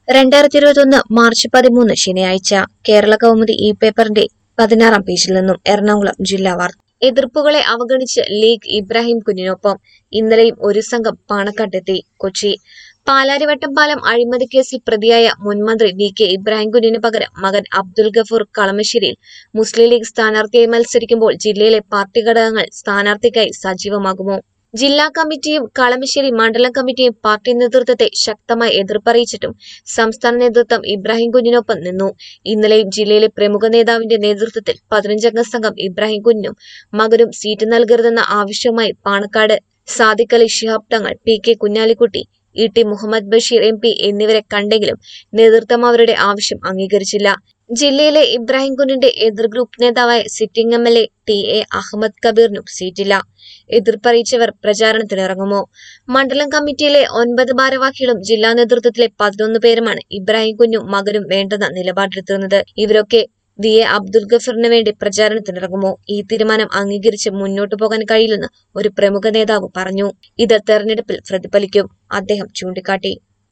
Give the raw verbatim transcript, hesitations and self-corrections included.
രണ്ടായിരത്തി ഇരുപത്തി ഒന്ന് മാർച്ച് പതിമൂന്ന് ശനിയാഴ്ച കേരള കൗമുദി ഇ പേപ്പറിന്റെ പതിനാറാം പേജിൽ നിന്നും എറണാകുളം ജില്ലാ വാർത്ത. എതിർപ്പുകളെ അവഗണിച്ച് ലീഗ് ഇബ്രാഹിം കുഞ്ഞിനൊപ്പം. ഇന്നലെയും ഒരു സംഘം പാണക്കാട്ടെത്തി. കൊച്ചി പാലാരിവട്ടം പാലം അഴിമതി കേസിൽ പ്രതിയായ മുൻമന്ത്രി വി കെ ഇബ്രാഹിം കുഞ്ഞിന് പകരം മകൻ അബ്ദുൽ ഗഫൂർ കളമശ്ശേരിയിൽ മുസ്ലിം ലീഗ് സ്ഥാനാർത്ഥിയായി മത്സരിക്കുമ്പോൾ ജില്ലയിലെ പാർട്ടി ഘടകങ്ങൾ സ്ഥാനാർത്ഥിക്കായി സജീവമാകുമോ? ജില്ലാ കമ്മിറ്റിയും കളമശ്ശേരി മണ്ഡലം കമ്മിറ്റിയും പാർട്ടി നേതൃത്വത്തെ ശക്തമായി എതിർപ്പറിയിച്ചിട്ടും സംസ്ഥാന നേതൃത്വം ഇബ്രാഹിം കുഞ്ഞിനൊപ്പം നിന്നു. ഇന്നലെയും ജില്ലയിലെ പ്രമുഖ നേതാവിന്റെ നേതൃത്വത്തിൽ പതിനഞ്ചംഗ സംഘം ഇബ്രാഹിം കുഞ്ഞിനും മകനും സീറ്റ് നൽകരുതെന്ന ആവശ്യവുമായി Panakkad Sadiq Ali Shihab Thangal, P K Kunhalikutty, E T Muhammad Basheer M P എന്നിവരെ കണ്ടെങ്കിലും നേതൃത്വം അവരുടെ ആവശ്യം അംഗീകരിച്ചില്ല. ജില്ലയിലെ ഇബ്രാഹിം കുഞ്ഞിന്റെ എതിർ ഗ്രൂപ്പ് നേതാവായ sitting M L A T A Ahammed കബീറിനും സീറ്റില്ല. എതിർപ്പറിയിച്ചവർ പ്രചാരണത്തിനിറങ്ങുമോ? മണ്ഡലം കമ്മിറ്റിയിലെ ഒൻപത് ഭാരവാഹികളും ജില്ലാ നേതൃത്വത്തിലെ പതിനൊന്ന് പേരുമാണ് ഇബ്രാഹിം കുഞ്ഞും മകനും വേണ്ടെന്ന നിലപാടെടുത്തിരുന്നത്. ഇവരൊക്കെ വി എ അബ്ദുൽ ഗഫറിന് വേണ്ടി പ്രചാരണത്തിനിറങ്ങുമോ? ഈ തീരുമാനം അംഗീകരിച്ച് മുന്നോട്ടു പോകാൻ കഴിയില്ലെന്ന് ഒരു പ്രമുഖ നേതാവ് പറഞ്ഞു. ഇത് തെരഞ്ഞെടുപ്പിൽ പ്രതിഫലിക്കും, അദ്ദേഹം ചൂണ്ടിക്കാട്ടി.